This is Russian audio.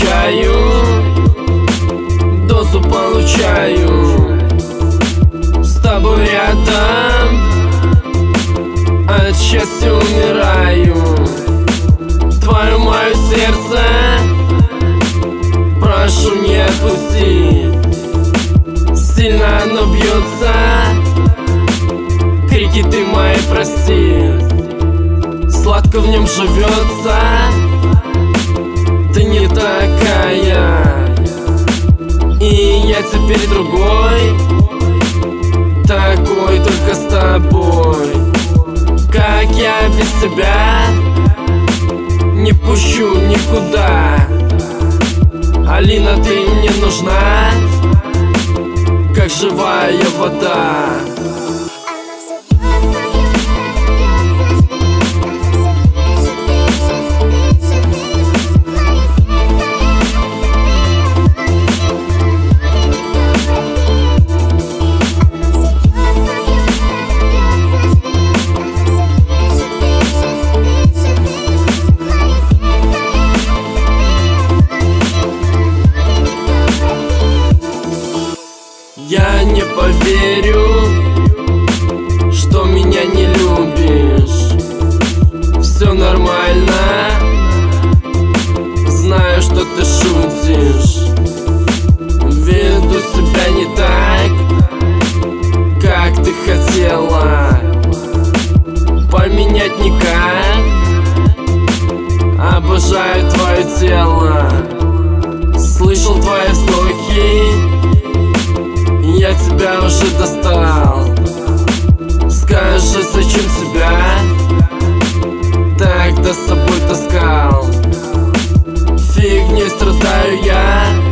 получаю, дозу получаю. С тобой рядом, от счастья умираю. Твое мое сердце, прошу не отпусти. Сильно оно бьется, крики ты мои прости. Сладко в нем живется, ты не такая. И я теперь другой, такой только с тобой. Как я без тебя не пущу никуда. Алина, ты мне нужна, как живая вода. Я не поверю, что меня не любишь. Все нормально, знаю, что ты шутишь. Веду себя не так, как ты хотела. Поменять никак, обожаю твое тело. Слышал твои вздохи, я тебя уже достал. Скажи, зачем тебя так с собой таскал? Фигней страдаю я,